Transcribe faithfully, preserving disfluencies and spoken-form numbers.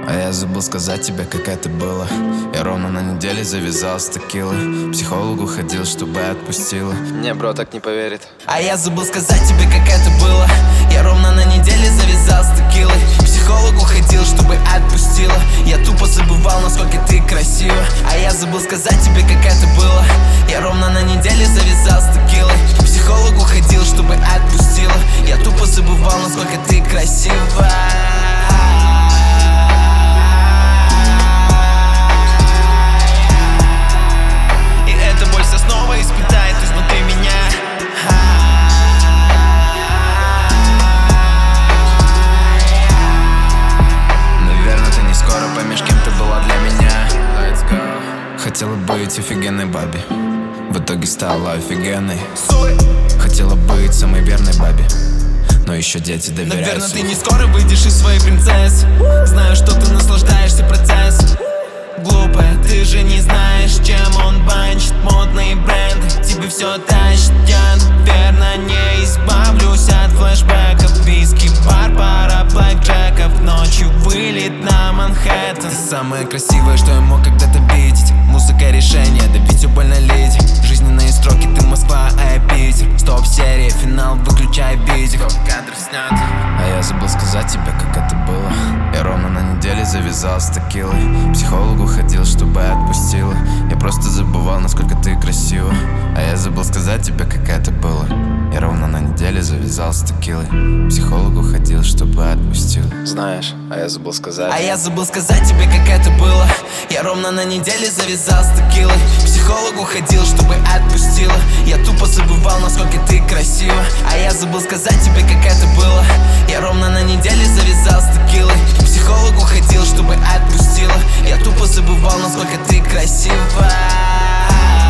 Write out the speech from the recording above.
А я забыл сказать тебе, как это было. Я ровно на неделе завязал с текилой. К психологу ходил, чтобы отпустила. Не, бро, так не поверит. А я забыл сказать тебе, как это было. Я ровно на неделе завязал с текилой. К психологу ходил, чтобы отпустила. Я тупо забывал, насколько ты красива. А я забыл сказать тебе, как это было. Я ровно на неделе завязал с текилой. К психологу ходил, чтобы отпустила. Я тупо забывал, насколько ты красива. Испытает изнутри меня. Наверное, ты не скоро поймешь, кем ты была для меня. Let's go. Хотела быть офигенной бабе, в итоге стала офигенной. Хотела быть самой верной бабе, но еще дети доверяют. Наверное, ты не скоро выйдешь из своей принцессы. Знаю, что ты наслаждаешься процессом. Глупая, ты же не знаешь, чем он банчит. Модные бренды тебе все тащит. Я, наверное, не избавлюсь от флешбеков. Виски, бар, пара блэкджеков. Ночью вылет на Манхэттен. Ты самая красивая, что я мог когда-то видеть. Музыка решение, да ведь все больно леди. Жизненные строки, ты Москва, а я Питер. Стоп-серия, финал, выключай видео. Кадр снят. А я забыл сказать тебе, как это было. Я ровно на неделе завязал с текилой. К психологу ходил, чтобы отпустила. Я просто забывал, насколько ты красива. А я забыл сказать тебе, как это было. Я ровно на неделе завязал с текилой. К психологу ходил, чтобы отпустила. Знаешь, а я забыл сказать. А я забыл сказать тебе, как это было. Я ровно на неделе завязал с текилой. К психологу ходил, чтобы отпустила. Я тупо забывал, насколько ты красива. А я забыл сказать тебе, как это было. Я ровно на неделе завязал с текилой. К психологу ходил, чтобы отпустила. Я тупо забывал, насколько ты красива.